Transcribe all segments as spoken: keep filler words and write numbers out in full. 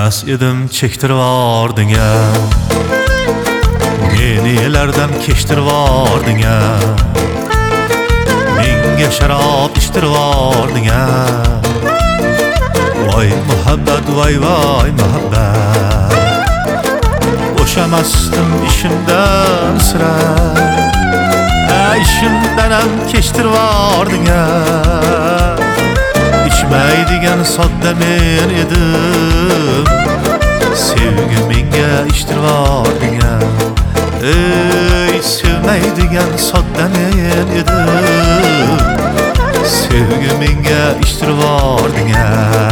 Bilmez edim çektirip ardın ya, nelerden keştirip ardın ya, menge şarap içtirip ardın ya. Vay muhabbet, vay vay muhabbet, boşamazdım işimden sıra. İşimden hem keştirip ardın ya, içmeydigen sodda men edim, sevgi menge içtirip ardın ya. Ey sevmeydigen sodda men edim, sevgi menge içtirip ardın ya.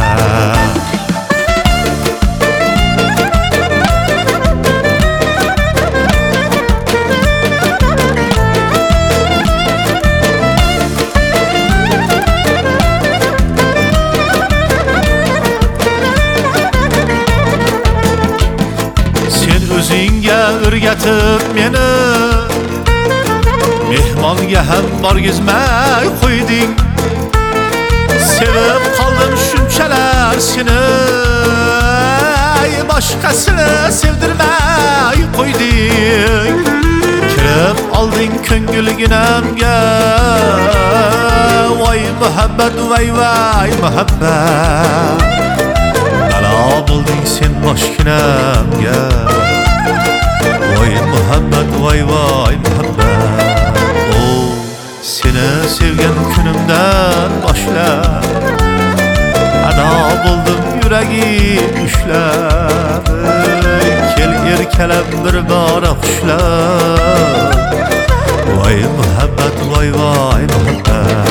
Özünge ürgetip meni, mehmonga ham borgizmay qo'yding. Sevib qoldim shunchalar seni, boshqasini sevdirmay qo'yding. Kirib olding ko'ngilginamga, voy muhabbat, voy voy muhabbat, balo bo'lding sen boshginamga. Vay muhabbet, vay vay muhabbet, oh, seni sevgen günümden başlar, ada buldum yüreğim üşler. Kel erkelem bir bara kuşlar, vay muhabbet, vay vay muhabbet.